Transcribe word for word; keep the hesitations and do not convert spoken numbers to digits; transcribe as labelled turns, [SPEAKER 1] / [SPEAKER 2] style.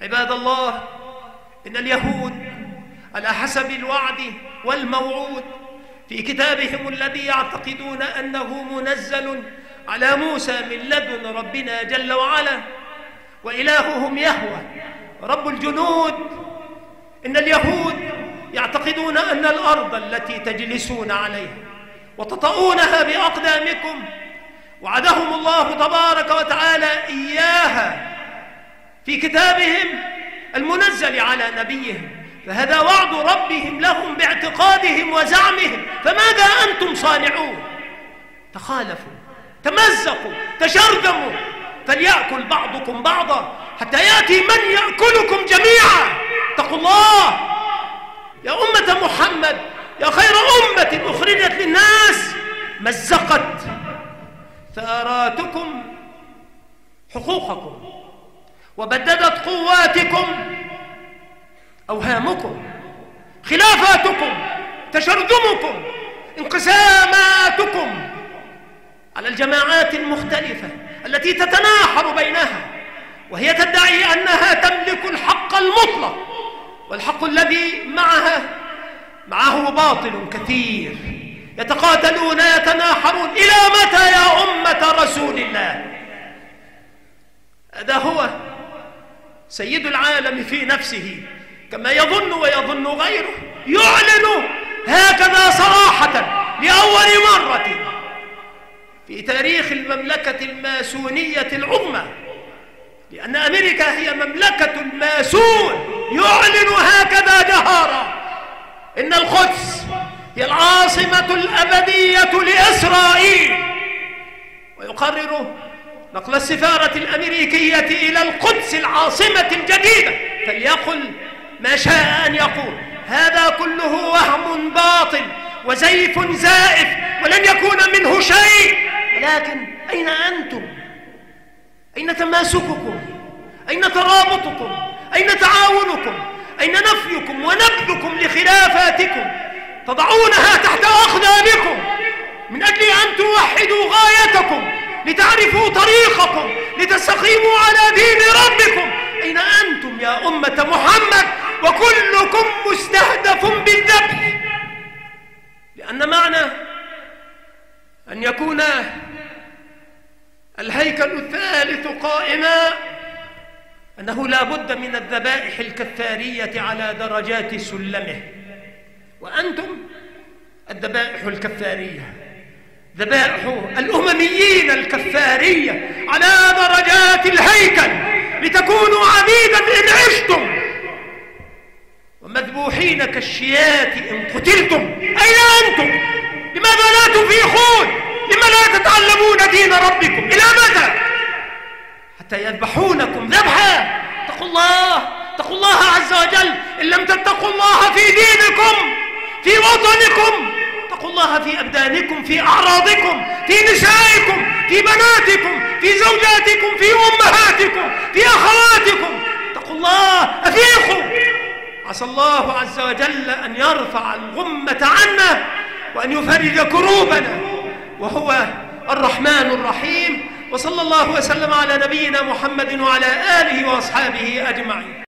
[SPEAKER 1] عباد الله، إن اليهود على حسب الوعد والموعود في كتابهم الذي يعتقدون أنه منزل على موسى من لدن ربنا جل وعلا، وإلههم يهوه رب الجنود، إن اليهود يعتقدون أن الأرض التي تجلسون عليها وتطؤونها بأقدامكم وعدهم الله تبارك وتعالى إياها في كتابهم المنزل على نبيهم، فهذا وعد ربهم لهم باعتقادهم وزعمهم، فماذا أنتم صانعون؟ تخالفوا، تمزقوا، تشرذموا، فليأكل بعضكم بعضا حتى يأتي من يأكلكم جميعا. اتقوا الله يا أمة محمد، يا خير أمة أخرجت للناس. مزقت ثاراتكم حقوقكم، وبددت قواتكم أوهامكم، خلافاتكم، تشرذمكم، انقساماتكم على الجماعات المختلفة التي تتناحر بينها، وهي تدعي أنها تملك الحق المطلق، والحق الذي معها معه باطل كثير، يتقاتلون يتناحرون. إلى متى يا أمة رسول الله؟ هذا هو سيد العالم في نفسه كما يظن ويظن غيره، يعلن هكذا صراحة لأول مرة في تاريخ المملكة الماسونية العظمى، لأن أمريكا هي مملكة الماسون، يعلن هكذا جهارا إن القدس هي العاصمة الأبدية لإسرائيل، ويقرر نقل السفارة الأمريكية إلى القدس العاصمة الجديدة، فليقل ما شاء أن يقول. هذا كله وهم باطل وزيف زائف ولن يكون منه شيء. ولكن أين أنتم؟ أين تماسككم؟ أين ترابطكم؟ أين تعاونكم؟ أين نفيكم ونبذكم لخلافاتكم؟ تضعونها تحت أقدامكم من أجل أن توحدوا غايتكم، لتعرفوا طريقكم، لتستقيموا على دين ربكم. أين أنتم يا أمة محمد؟ وكلكم مستهدف بالذبح، لأن معنى أن يكون الهيكل الثالث قائما أنه لا بد من الذبائح الكفارية على درجات سلمه، وأنتم الذبائح الكفارية، ذبائح الأمميين الكفارية على درجات الهيكل، لتكونوا عبيدا إن عشتم ومذبوحين كالشياة إن قتلتم. أين أنتم؟ لماذا لا تفيقون؟ لما لا تتعلمون دين ربكم؟ إلى متى؟ حتى يذبحونكم ذبحا. اتقوا الله، اتقوا الله عز وجل. إن لم تتقوا الله في دينكم، في وطنكم، اتقوا الله في أبدانكم، في أعراضكم، في نسائكم، في بناتكم، في زوجاتكم، في أمهاتكم، في أخواتكم. اتقوا الله، أفيقوا. عسى الله عز وجل أن يرفع الغمة عنا وأن يفرج كروبنا، وهو الرحمن الرحيم. وصلى الله وسلم على نبينا محمد وعلى آله وأصحابه أجمعين.